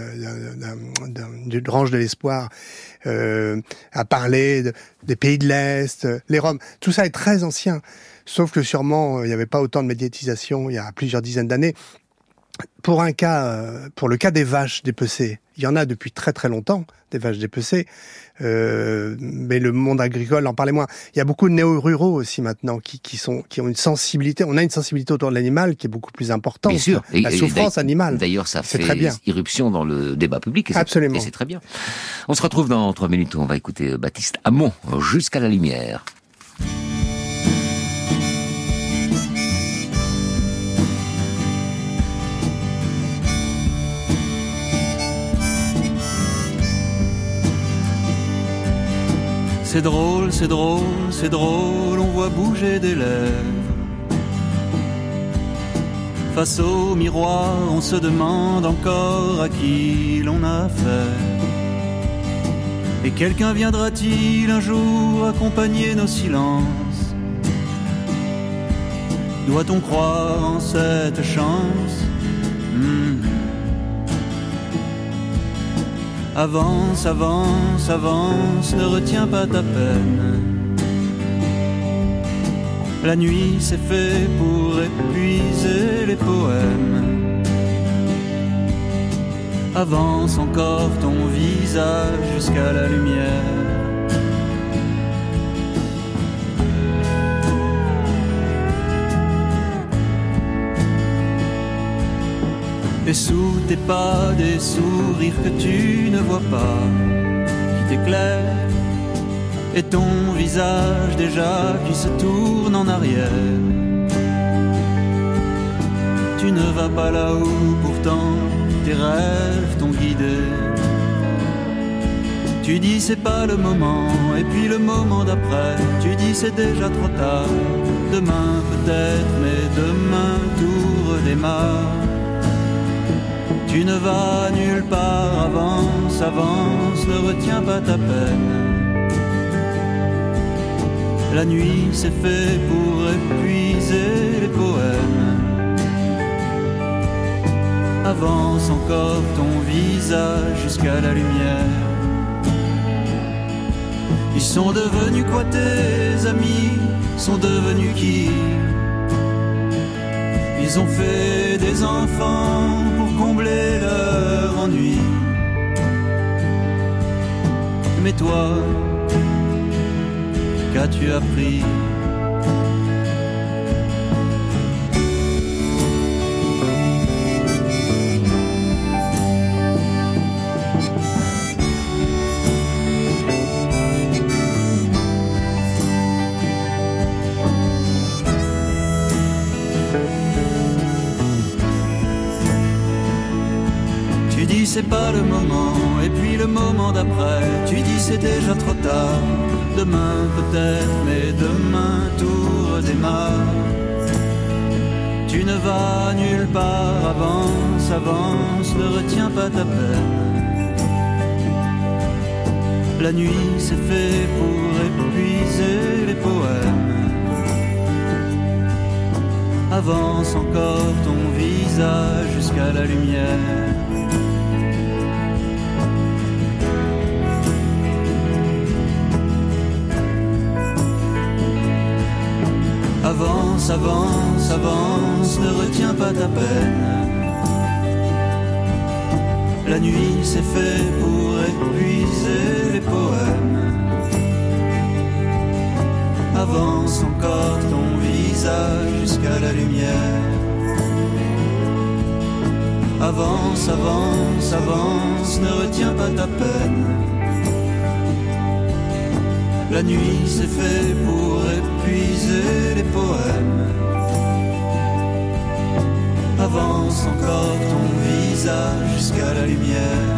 du Range de l'Espoir, a parlé des pays de l'Est, les Roms. Tout ça est très ancien. Sauf que sûrement, il n'y avait pas autant de médiatisation il y a plusieurs dizaines d'années. Pour le cas des vaches dépecées, il y en a depuis très très longtemps, des vaches dépecées, mais le monde agricole en parlait moins. Il y a beaucoup de néo-ruraux aussi maintenant qui ont une sensibilité. On a une sensibilité autour de l'animal qui est beaucoup plus importante. Bien sûr. La souffrance animale. D'ailleurs, ça fait très bien. Irruption dans le débat public. Absolument. Et c'est très bien. On se retrouve dans 3 minutes. On va écouter Baptiste Hamon, Jusqu'à la lumière. C'est drôle, c'est drôle, c'est drôle, on voit bouger des lèvres. Face au miroir, on se demande encore à qui l'on a affaire. Et quelqu'un viendra-t-il un jour accompagner nos silences? Doit-on croire en cette chance? Avance, avance, avance, ne retiens pas ta peine. La nuit c'est fait pour épuiser les poèmes. Avance encore ton visage jusqu'à la lumière. Et sous tes pas des sourires que tu ne vois pas, qui t'éclairent, et ton visage déjà qui se tourne en arrière. Tu ne vas pas là où pourtant tes rêves t'ont guidé. Tu dis c'est pas le moment, et puis le moment d'après, tu dis c'est déjà trop tard Demain peut-être, mais demain tout redémarre. Tu ne vas nulle part, avance, avance, ne retiens pas ta peine. La nuit s'est fait pour épuiser les poèmes. Avance encore ton visage jusqu'à la lumière. Ils sont devenus quoi tes amis? Sont devenus qui? Ils ont fait des enfants pour combler leur ennui. Mais toi, qu'as-tu appris? Tu dis c'est pas le moment, et puis le moment d'après, tu dis c'est déjà trop tard. Demain peut-être, mais demain tout redémarre. Tu ne vas nulle part, avance, avance, ne retiens pas ta peine. La nuit s'est fait pour épuiser les poèmes. Avance encore ton visage jusqu'à la lumière. Avance, avance, avance, ne retiens pas ta peine. La nuit s'est fait pour épuiser les poèmes. Avance encore ton visage jusqu'à la lumière. Avance, avance, avance, ne retiens pas ta peine. La nuit s'est fait pour épuiser les poèmes. Avance encore ton visage jusqu'à la lumière.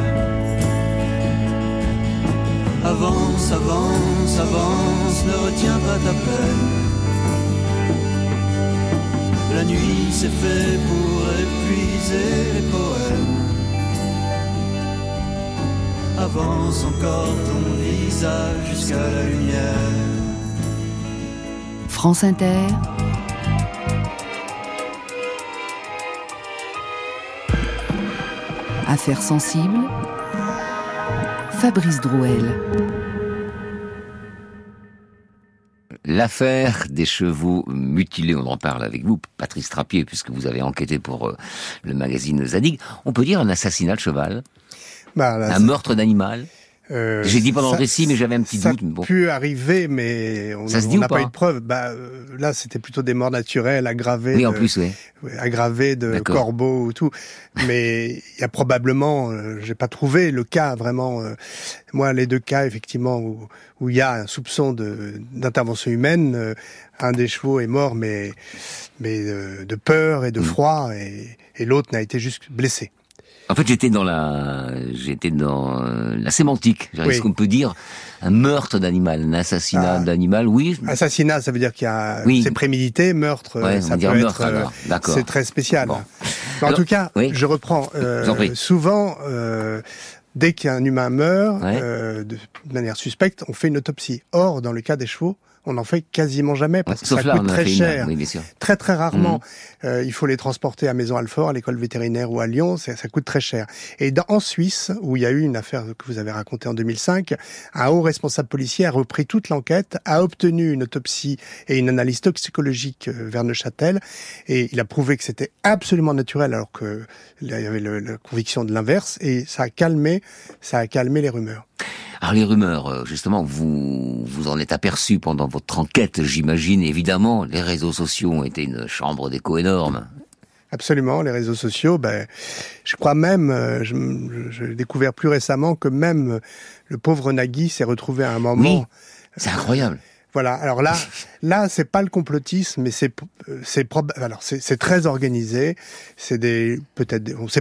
Avance, avance, avance, ne retiens pas ta peine. La nuit s'est fait pour épuiser les poèmes. Avance encore ton visage jusqu'à la lumière. France Inter. Affaires sensibles. Fabrice Drouel. L'affaire des chevaux mutilés, on en parle avec vous, Patrice Trappier, puisque vous avez enquêté pour le magazine Zadig. On peut dire un assassinat de cheval? Un meurtre d'animal? J'ai dit pendant le récit, mais j'avais un petit doute. Ça a pu arriver, mais on n'a pas eu de preuve. Là, c'était plutôt des morts naturelles, aggravées. Oui, en plus, oui. Aggravées de corbeaux ou tout. Mais il y a probablement, j'ai pas trouvé le cas vraiment. Moi, les deux cas, effectivement, où il y a un soupçon d'intervention humaine, un des chevaux est mort, mais de peur et de froid, et l'autre n'a été juste blessé. En fait, j'étais dans la sémantique. Est-ce qu'on peut dire un meurtre d'animal, un assassinat d'animal? Oui. Assassinat, ça veut dire qu'il y a, c'est prémédité. Meurtre, ça peut être, alors. D'accord. C'est très spécial. Bon. En tout cas, je reprends. Souvent, dès qu'un humain meurt, de manière suspecte, on fait une autopsie. Or, dans le cas des chevaux, on n'en fait quasiment jamais parce que ça coûte très cher. Oui, bien sûr. Très très rarement. Il faut les transporter à Maison-Alfort, à l'école vétérinaire ou à Lyon, ça coûte très cher. Et en Suisse, où il y a eu une affaire que vous avez racontée en 2005, un haut responsable policier a repris toute l'enquête, a obtenu une autopsie et une analyse toxicologique vers Neuchâtel, et il a prouvé que c'était absolument naturel, alors que il y avait la conviction de l'inverse, et ça a calmé les rumeurs. Alors les rumeurs, justement, vous en êtes aperçu pendant votre enquête, j'imagine. Évidemment, les réseaux sociaux ont été une chambre d'écho énorme. Absolument, les réseaux sociaux, je crois même, j'ai découvert plus récemment que même le pauvre Nagui s'est retrouvé à un moment... Oui, c'est incroyable. Voilà. Alors là, c'est pas le complotisme, mais c'est très organisé. C'est on sait pas.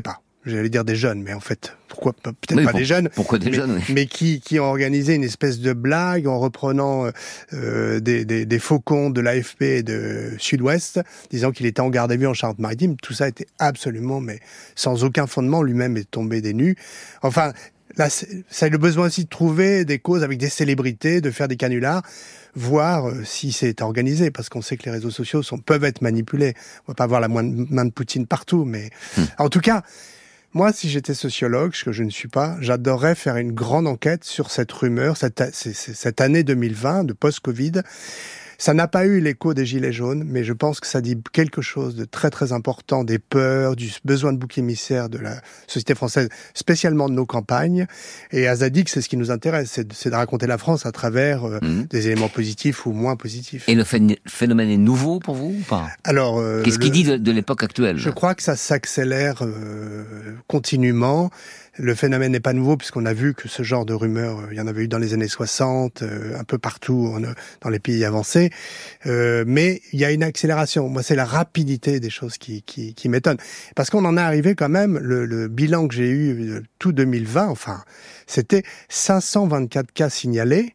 j'allais dire des jeunes, mais en fait, pourquoi peut-être Oui, pas des jeunes. Pourquoi des jeunes, oui. Mais qui ont organisé une espèce de blague en reprenant des faux comptes de l'AFP et de Sud-Ouest, disant qu'il était en garde à vue en Charente-Maritime. Tout ça était absolument, mais sans aucun fondement. Lui-même est tombé des nues. Enfin, là, ça a le besoin aussi de trouver des causes avec des célébrités, de faire des canulars, voir si c'est organisé, parce qu'on sait que les réseaux sociaux peuvent être manipulés. On va pas avoir la main de Poutine partout, mais en tout cas, moi, si j'étais sociologue, ce que je ne suis pas, j'adorerais faire une grande enquête sur cette rumeur, cette année 2020 de post-Covid. Ça n'a pas eu l'écho des Gilets jaunes, mais je pense que ça dit quelque chose de très très important, des peurs, du besoin de bouc émissaire de la société française, spécialement de nos campagnes. Et à Zadig, c'est ce qui nous intéresse, c'est de raconter la France à travers des éléments positifs ou moins positifs. Et le phénomène est nouveau pour vous ou pas? Alors, qu'est-ce qu'il dit de l'époque actuelle? Je crois que ça s'accélère continuellement. Le phénomène n'est pas nouveau puisqu'on a vu que ce genre de rumeurs, il y en avait eu dans les années 60, un peu partout dans les pays avancés. Mais il y a une accélération. Moi, c'est la rapidité des choses qui m'étonne. Parce qu'on en est arrivé quand même, le bilan que j'ai eu tout 2020, enfin, c'était 524 cas signalés.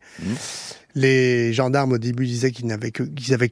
Les gendarmes au début disaient qu'ils avaient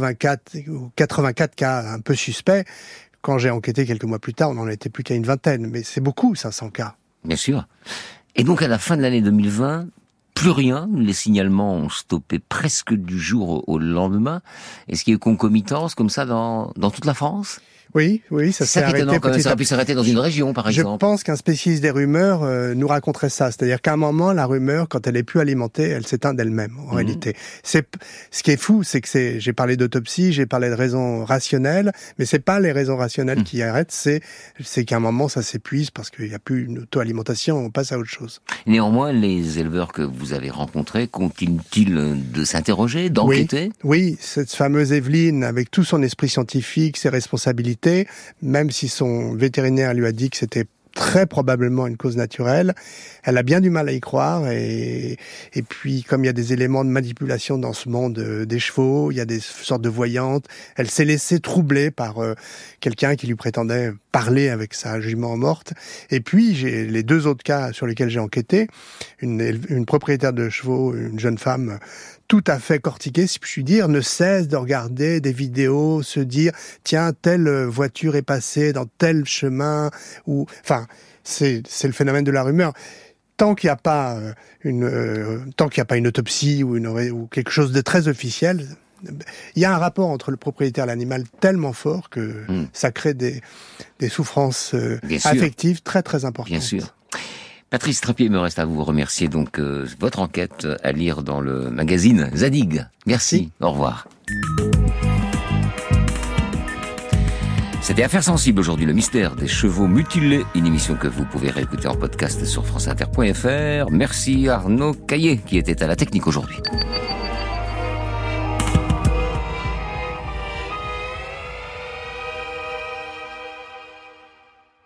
84 cas un peu suspects. Quand j'ai enquêté quelques mois plus tard, on n'en était plus qu'à une vingtaine. Mais c'est beaucoup, 500 cas. Bien sûr. Et donc, à la fin de l'année 2020, plus rien. Les signalements ont stoppé presque du jour au lendemain. Est-ce qu'il y a eu concomitance comme ça dans toute la France? Oui, ça s'est arrêté petit à petit. Ça aurait pu s'arrêter dans une région, par exemple. Je pense qu'un spécialiste des rumeurs nous raconterait ça. C'est-à-dire qu'à un moment, la rumeur, quand elle est plus alimentée, elle s'éteint d'elle-même, en réalité. Ce qui est fou, c'est que j'ai parlé d'autopsie, j'ai parlé de raisons rationnelles, mais c'est pas les raisons rationnelles qui arrêtent, c'est qu'à un moment, ça s'épuise parce qu'il n'y a plus une auto-alimentation, on passe à autre chose. Néanmoins, les éleveurs que vous avez rencontrés continuent-ils de s'interroger, d'enquêter? Oui, cette fameuse Evelyne, avec tout son esprit scientifique, ses responsabilités, même si son vétérinaire lui a dit que c'était très probablement une cause naturelle, elle a bien du mal à y croire et puis comme il y a des éléments de manipulation dans ce monde des chevaux, il y a des sortes de voyantes, elle s'est laissée troubler par quelqu'un qui lui prétendait parler avec sa jument morte. Et puis j'ai les deux autres cas sur lesquels j'ai enquêté, une propriétaire de chevaux, une jeune femme tout à fait cortiquée, si je puis dire, ne cesse de regarder des vidéos, se dire tiens, telle voiture est passée dans tel chemin, ou enfin c'est le phénomène de la rumeur. Tant qu'il n'y a pas une autopsie ou quelque chose de très officiel, il y a un rapport entre le propriétaire et l'animal tellement fort que ça crée des souffrances affectives très très importantes. Bien sûr. Patrice Trappier, il me reste à vous remercier. Donc, votre enquête à lire dans le magazine Zadig. Merci. Au revoir. C'était Affaires sensibles aujourd'hui, le mystère des chevaux mutilés. Une émission que vous pouvez réécouter en podcast sur franceinter.fr. Merci Arnaud Caillé qui était à la technique aujourd'hui.